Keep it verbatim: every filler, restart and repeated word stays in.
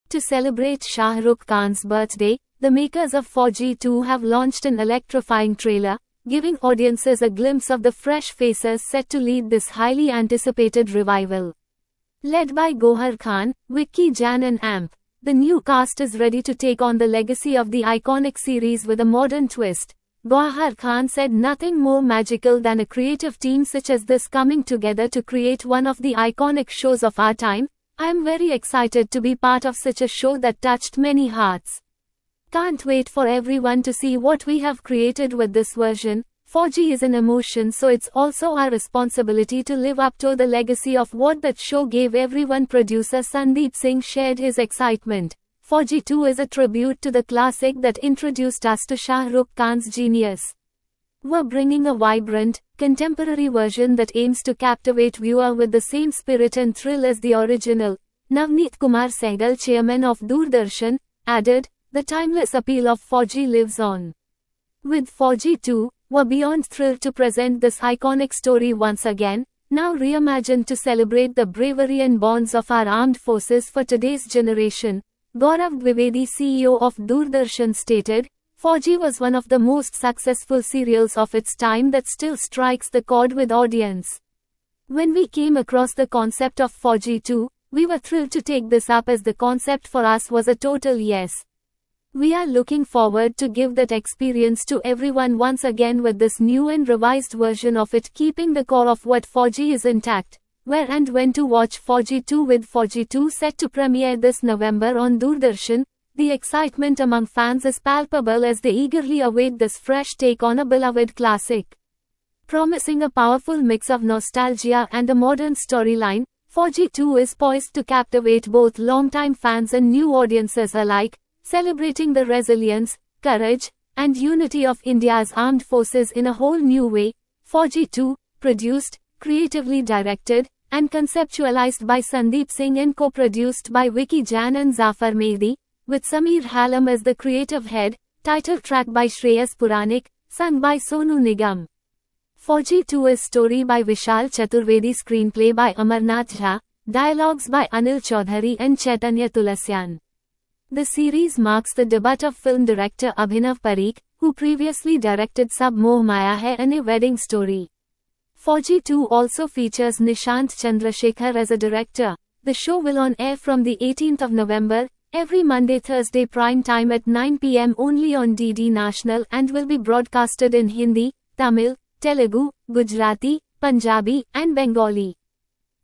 To celebrate Shah Rukh Khan's birthday, the makers of Fauji two have launched an electrifying trailer, giving audiences a glimpse of the fresh faces set to lead this highly anticipated revival. Led by Gohar Khan, Vicky Jan and Amp, the new cast is ready to take on the legacy of the iconic series with a modern twist. Gohar Khan said nothing more magical than a creative team such as this coming together to create one of the iconic shows of our time. I am very excited to be part of such a show that touched many hearts. Can't wait for everyone to see what we have created with this version. Fauji is an emotion, so it's also our responsibility to live up to the legacy of what that show gave everyone. Producer Sandeep Singh shared his excitement. Fauji two is a tribute to the classic that introduced us to Shah Rukh Khan's genius. We're bringing a vibrant, contemporary version that aims to captivate viewer with the same spirit and thrill as the original. Navneet Kumar Sehgal, chairman of Doordarshan, added, "The timeless appeal of Fauji lives on. With Fauji two, we're beyond thrilled to present this iconic story once again, now reimagined to celebrate the bravery and bonds of our armed forces for today's generation." Gaurav Dwivedi, C E O of Doordarshan, stated, "Fauji was one of the most successful serials of its time that still strikes the chord with audience. When we came across the concept of Fauji two, we were thrilled to take this up as the concept for us was a total yes. We are looking forward to give that experience to everyone once again with this new and revised version of it, keeping the core of what Fauji is intact." Where and when to watch Fauji two? With Fauji two set to premiere this November on Doordarshan, the excitement among fans is palpable as they eagerly await this fresh take on a beloved classic. Promising a powerful mix of nostalgia and a modern storyline, Fauji two is poised to captivate both longtime fans and new audiences alike, celebrating the resilience, courage, and unity of India's armed forces in a whole new way. Fauji two, produced, creatively directed, and conceptualized by Sandeep Singh and co-produced by Vicky Jan and Zafar Mehdi, with Sameer Halam as the creative head, title track by Shreyas Puranik, sung by Sonu Nigam. Fauji two is story by Vishal Chaturvedi, screenplay by Amarnath Jha, dialogues by Anil Chaudhary and Chaitanya Tulasyan. The series marks the debut of film director Abhinav Parikh, who previously directed Sab Moh Maya Hai and A Wedding Story. Fauji two also features Nishant Chandrasekhar as a director. The show will on air from the eighteenth of November, every Monday Thursday prime time at nine p m only on D D National, and will be broadcasted in Hindi, Tamil, Telugu, Gujarati, Punjabi, and Bengali.